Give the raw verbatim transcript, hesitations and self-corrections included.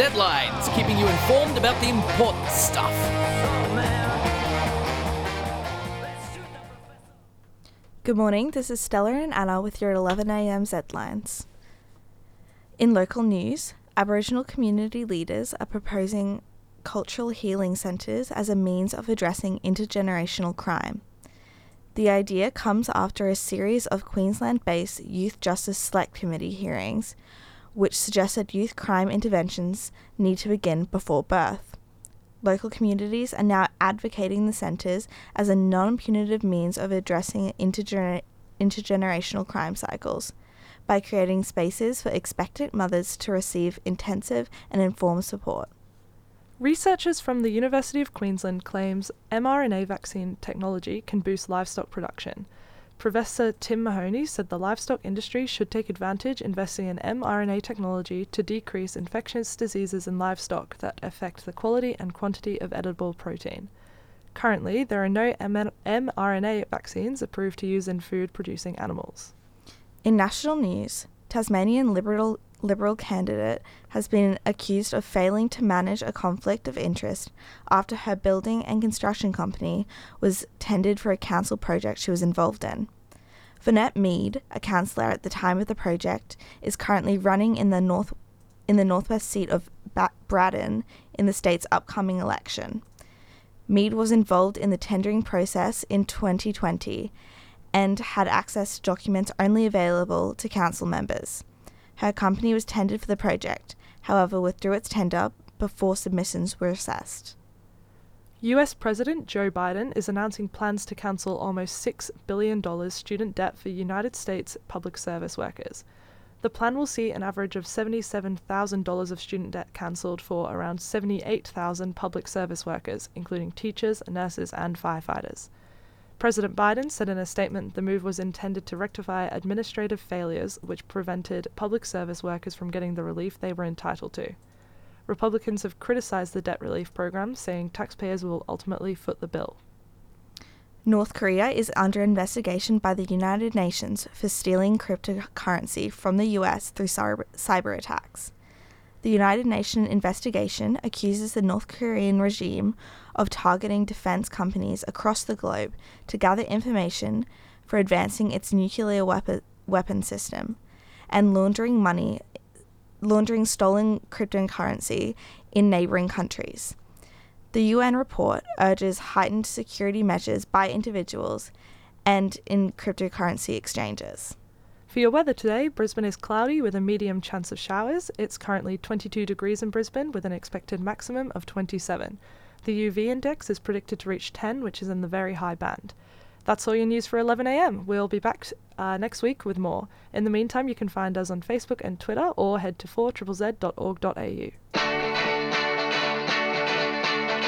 Z-Lines, keeping you informed about the important stuff. Good morning, this is Stella and Anna with your eleven a m Z-Lines. In local news, Aboriginal community leaders are proposing cultural healing centres as a means of addressing intergenerational crime. The idea comes after a series of Queensland-based Youth Justice Select Committee hearings, which suggested youth crime interventions need to begin before birth. Local communities are now advocating the centres as a non-punitive means of addressing intergener- intergenerational crime cycles by creating spaces for expectant mothers to receive intensive and informed support. Researchers from the University of Queensland claims mRNA vaccine technology can boost livestock production. Professor Tim Mahoney said the livestock industry should take advantage investing in mRNA technology to decrease infectious diseases in livestock that affect the quality and quantity of edible protein. Currently, there are no M- mRNA vaccines approved to use in food-producing animals. In national news, Tasmanian Liberal Liberal candidate has been accused of failing to manage a conflict of interest after her building and construction company was tendered for a council project she was involved in. Vonette Mead, a councillor at the time of the project, is currently running in the north in the northwest seat of ba- Braddon in the state's upcoming election. Mead was involved in the tendering process in twenty twenty and had access to documents only available to council members. Her company was tendered for the project, however withdrew its tender before submissions were assessed. U S President Joe Biden is announcing plans to cancel almost six billion dollars student debt for United States public service workers. The plan will see an average of seventy-seven thousand dollars of student debt cancelled for around seventy-eight thousand public service workers, including teachers, nurses, and firefighters. President Biden said in a statement the move was intended to rectify administrative failures which prevented public service workers from getting the relief they were entitled to. Republicans have criticized the debt relief program, saying taxpayers will ultimately foot the bill. North Korea is under investigation by the United Nations for stealing cryptocurrency from the U S through cyber, cyber attacks. The United Nations investigation accuses the North Korean regime of targeting defense companies across the globe to gather information for advancing its nuclear weapon, weapon system and laundering money, laundering stolen cryptocurrency in neighboring countries. The U N report urges heightened security measures by individuals and in cryptocurrency exchanges. For your weather today, Brisbane is cloudy with a medium chance of showers. It's currently twenty-two degrees in Brisbane with an expected maximum of twenty-seven. The U V index is predicted to reach ten, which is in the very high band. That's all your news for eleven a m. We'll be back uh, next week with more. In the meantime, you can find us on Facebook and Twitter or head to four Z Z Z dot org dot a u.